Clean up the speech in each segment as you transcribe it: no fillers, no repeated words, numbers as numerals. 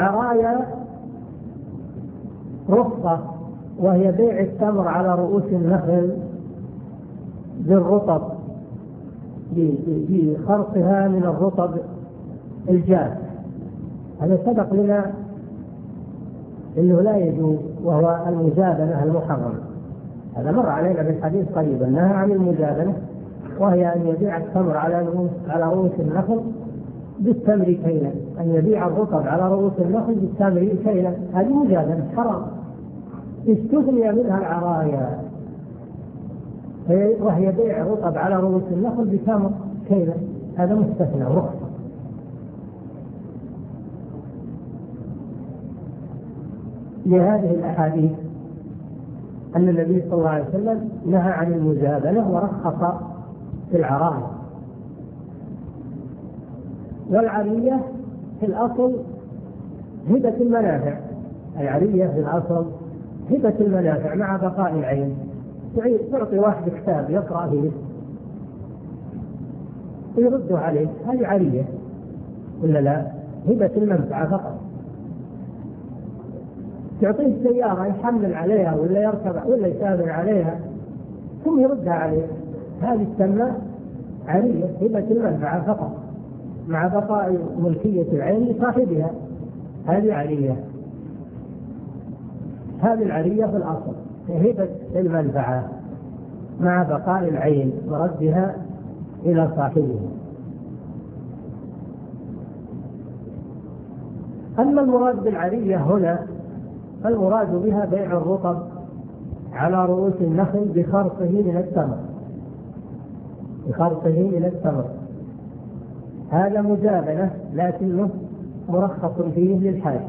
العرايا رخصة، وهي بيع التمر على رؤوس النخل بالرطب، بخرقها من الرطب الجاف. هذا سبق لنا انه لا يجوز، وهو المجادلة المحرمة. هذا مر علينا بالحديث قريبا، نهى عن المجادلة، وهي ان يبيع التمر على رؤوس النخل بالتمر كيلا، ان يبيع الرطب على رؤوس النخل بالتمر كيلا، هذه مجادلة حرام. استثني منها العرايا، وهي بيع الرطب على رؤوس النخل بتمر كيلا، هذا مستثنى رخصة. لهذه الأحاديث أن النبي صلى الله عليه وسلم نهى عن المجادلة ورخص في العرايا. والعرية في الأصل هبة المنافع، العرية في الأصل هبة المنافع مع بقاء العين. تعطي واحد كتاب يقرأ فيه ويرده عليه، هذه عرية ولا لا؟ هبة المنفعة فقط. تعطيه سيارة يحمل عليها ولا يركب ولا يسافر عليها ثم يردها عليه، هذه تسمى عرية، هبة المنفعة فقط مع بقاء ملكية العين لصاحبها، هذه عرية. هذه العرية في الأصل هبة المنفعة مع بقاء العين وردها إلى صاحبها. أما المراد بالعرية هنا فالمراد بها بيع الرطب على رؤوس النخل بخرقه من التمر، هذا مجابلة لكنه مرخص فيه للحاجة.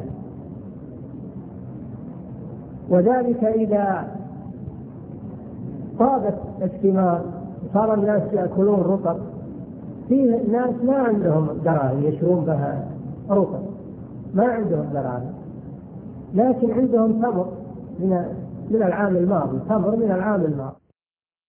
وذلك إذا طابت الثمار صار الناس يأكلون رطب، فيه ناس ما عندهم دراهم يشرون بها رطب، ما عندهم دراهم، لكن عندهم تمر من العام الماضي، تمر من العام الماضي،